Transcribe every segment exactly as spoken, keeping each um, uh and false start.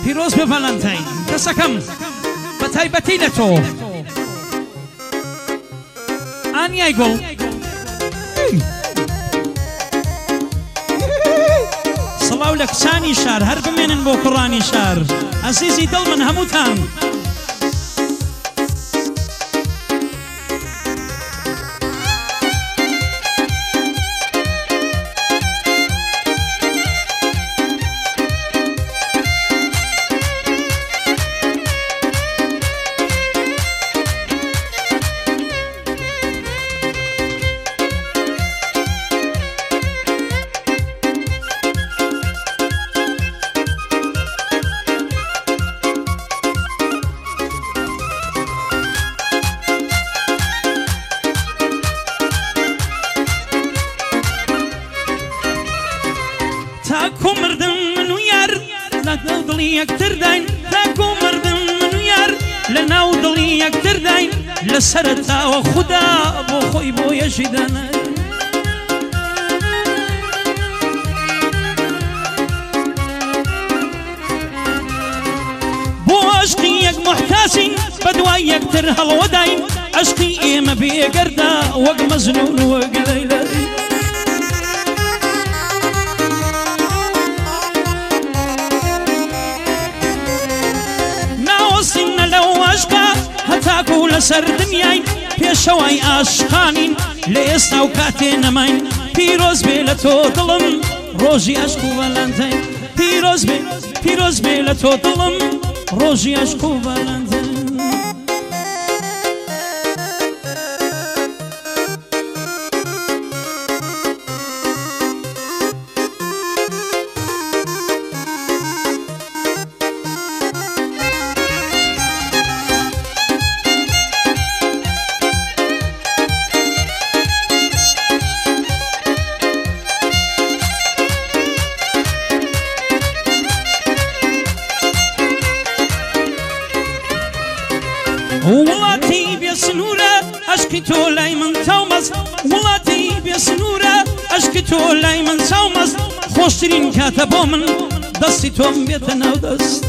پیرۆز بێ ڤەلەنتاین کەسەکەم بە تایبەتی لە تۆ ئانیای گوڵ سڵاو لە کچانی شار هەر بمێنن بۆ کوڕانی شار عەزیزی دڵ من هەمووتان تاکو مردم منو یار لەناو دڵی یەکتر داین تاکو مردم منو یار لەناو دڵی یەکتر داین لە سەرەتاوە خودا بۆ خۆی بۆ یەشی دانای بۆ عەشقی یەک محتاسین بە دوای یەکتر هەڵوە داین عەشقی ئێمە بێگەردە وەک مەزنون وەک لەیلا هەتاکو لەسەر دنیای پێشەوای ئاشقانین لە ئێستا و کاتێ نەماین پیرۆز بێ لە تۆ دڵم ڕۆژی عەشق و ڤەلەنتاین پیرۆز بێ پیرۆز بێ لە تۆ دڵم ڕۆژی عەشق و ڤەلەنتاین وڵاتی بێسنوورە عەشقی تۆ لای من چاومەست وڵاتی بێسنوورە عەشقی تۆ لای من چاومەست خۆشترین کاتە بۆ من دەستی تۆم بێتە ناو دەست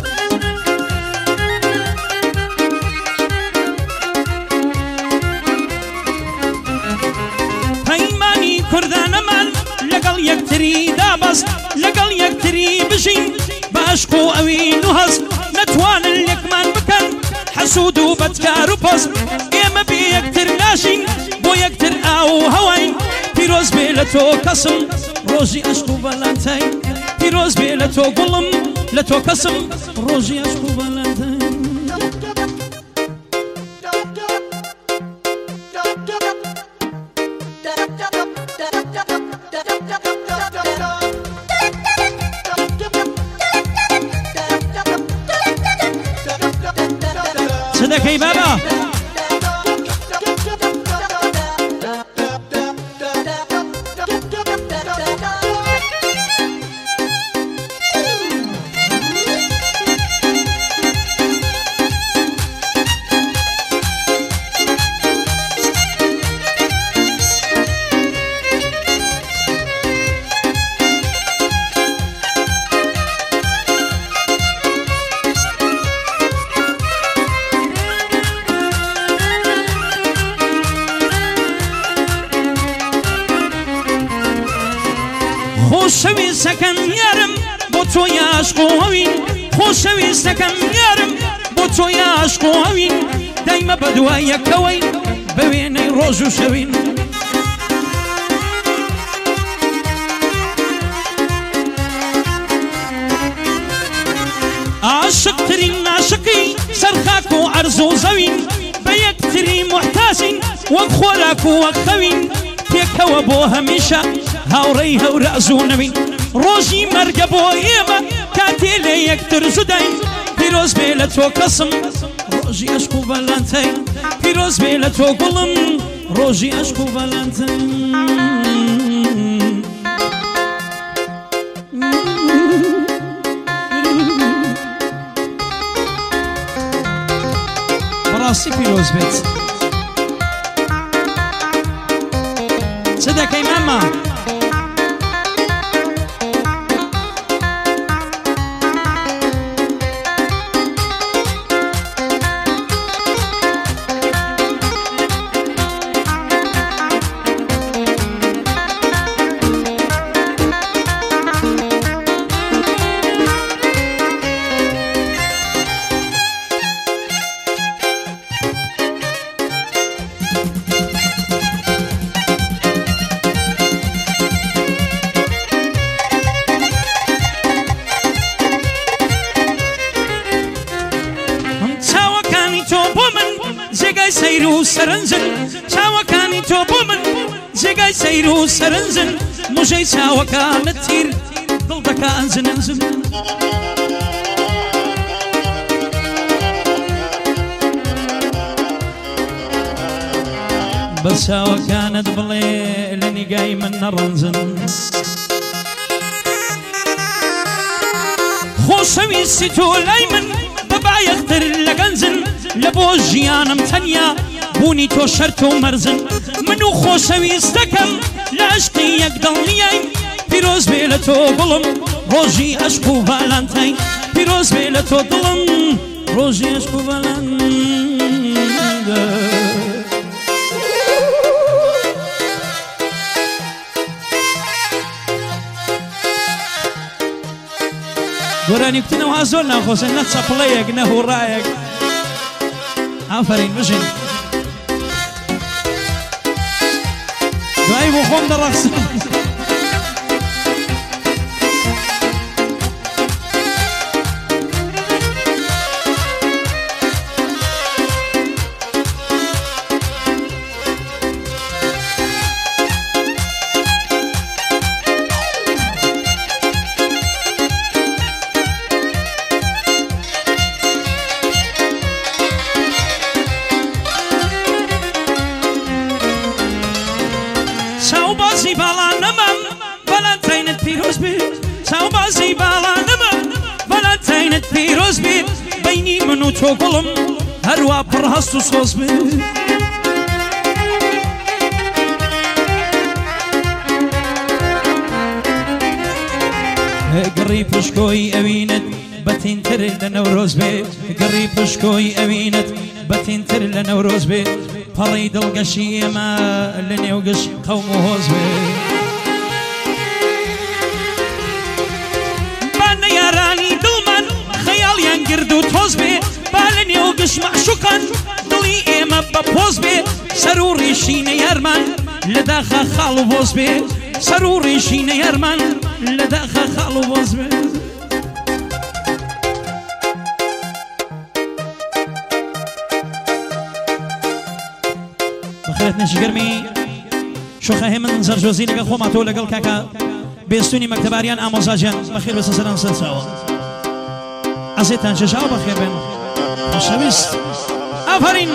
پەیمانی کوردانەمان لەگەڵ یەکتری دابەست لەگەڵ یەکتری بژین بە عەشق و ئەوین و هەست نەتوانن یەکمان بکەن حەسوود و بەدکار و پەست ئێمە بێ یەکتر ناشین بۆ یەکتر ئاو هەواین پیرۆز بێ لە تۆ کەسم ڕۆژی عەشق و ڤەلەنتاین پیرۆز بێ لە تۆ گوڵم لە تۆ کەسم ڕۆژی عەشق و ڤەلەنتاین صدقي بابا خۆشەویستەکەم یارم بۆ تۆ عەشق و هەوین خۆشەویستەکەم یارم بۆ تۆ عەشق و هەوین دایمە بە دوای یەکەوەی بە وێنەی ڕۆژ و شەوین عاشقترین عاشقی سەرخاک و عەرز و زەوین بە یەکتری محتاسین وەک خۆراک و وەک خەوین پێکەوە بۆ هەمیشە هاوڕێی هەورە زوو نەوین ڕۆژی مەرگە بۆ ئێمە کاتێ لێ یەکتر زوداین پیرۆز بێ لە تۆ کەسم ڕۆژی عەشق و ڤەلەنتاین پیرۆز بێ لە تۆ گوڵم ڕۆژی عەشق و ڤەلەنتاین بەڕاستی پیرۆز بێت چ دەکەی ماما جێگای سەیر و سەرنجن چاوەکانی تۆ بۆ من جێگای سەیر و سەرنجن موژەی چاوەکانت تیر دڵ دەکا ئەنجن ئەنجن بە چاوەکانت بڵێ لە نیگای من نەڕەنجن خۆشەویستی تۆ لای من بەبایەختر لە گەنجن لە بۆ ژیانم تەنیا بوونی تۆ شەرت و مەرزن من و خۆشەویستەکەم لە عشقی یەک دڵنیای پیرۆز بێ لە تۆ گوڵم ڕۆژی عەشق و ڤالانتاین پیرۆز بێ لە تۆ دڵم ڕۆژی عەشق و ڤالانتاین گۆرانی کوتنەوە زۆر ناخۆشن نە چەپڵەیەک نە هوڕایەک ئافرین بژین دوایی بۆ خۆم دەڕەخسم چاوبازی باڵانەمە ڤالانتاینت پیرۆز بێت چاوبازی باڵانەمە ڤالانتاینت پیرۆز بێت بەینی من و تۆ گوڵم هەروە پڕ هەست و سۆز بێت گڕی پشکۆی ئەوینت بەتینتر لە نەورۆز بێت گڕی پشکۆی ئەوینت بەتینتر لە نەورۆز بێت پەڕی دڵگەشی ئێمە لە نێو گەشت قەوم و هۆز بێت با نەیارانی دڵمان خەیاڵیان گرد و تۆز بێ با لە نێو گەشت مەعشوقان دڵی ئێمە بە پۆز بێ سەر و ڕیشی نەیارمان لە داخە خاڵ و بۆز بێ سەر و ڕیشی نەیارمان لە داخە خاڵ و بۆز بێ بەخێت نەشگەرمی شۆخەهێ من زەرجۆزی لەگەڵ خۆماتەوە لەگەڵ کاکە بێستونی مەکتەباریان ئامۆزاجیان بەخێر بەسە سەران سەرچاوە ئەزێتان چێژاوە بەخێر بێن خۆشەویست ئافرین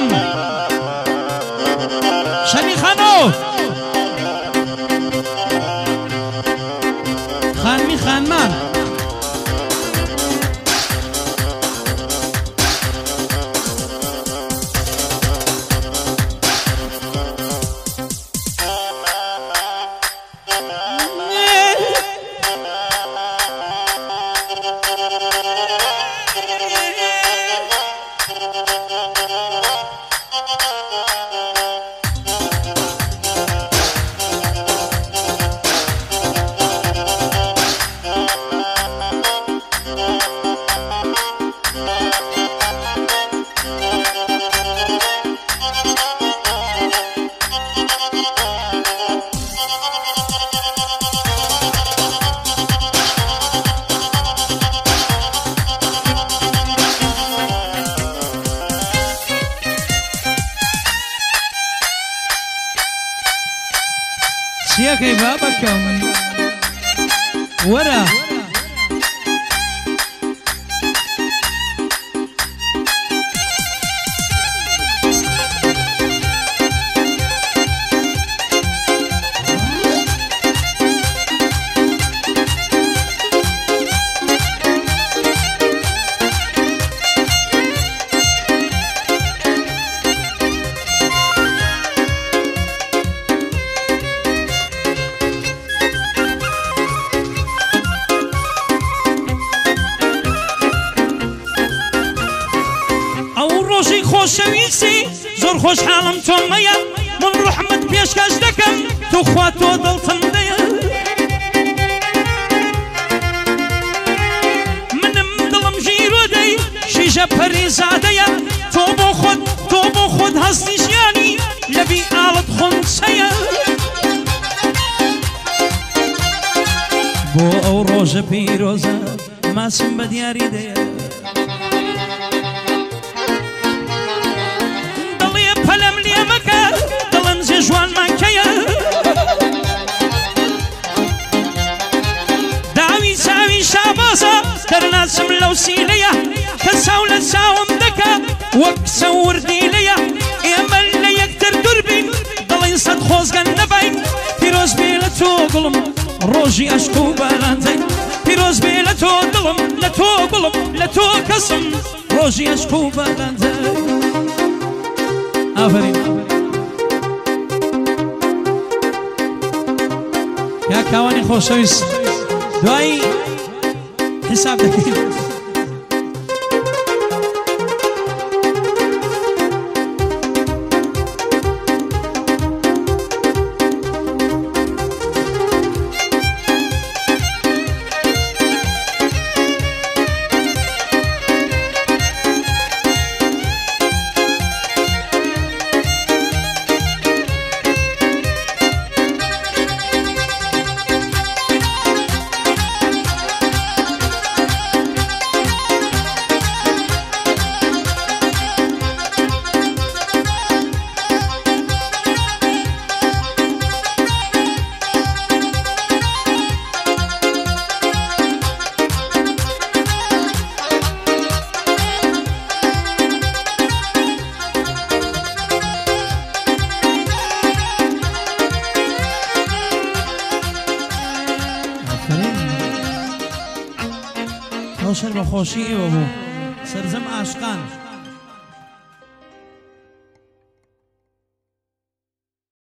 شەرمی خانۆ خانمی خانمان چیەکەی با بەکەم وەرە خۆشەویستی زۆر خۆشحاڵم تۆ مەیە من ڕوحمت پێشکەش دەکەم تۆ خوا تۆ دڵتم دەیە منم دڵم ژیرۆ دەی شیژە پەریزادەیە تۆ بۆ خۆت تۆ بۆ خۆت هەستی ژیانی لەبی ئاڵت خۆنچەیە بۆ ئەو ڕۆژە پیرۆزە ماسم بە دیاری دەیە جوانمان کەیە داوی چاوی شابازە دەرناچم لەو سینەیە کە چاو لە چاوم دەکا وەک سەوردی لەیە ئێمە لە یەکتر دووربین دڵین سەد خۆزگەن نەبین پیرۆز بێ لە تۆ گوڵم ڕۆژی ئەشک و بارانتەی پیرۆز بێ لە تۆ دڵم لە تۆ گوڵم لە تۆ کەسم ڕۆژی ئەشک و بارانتەی ئافرین یا کاوانی خۆشەویست دوایی حساب دەکەین شەر بە خۆشی ئێوە بوو سەرجەم ئاشقان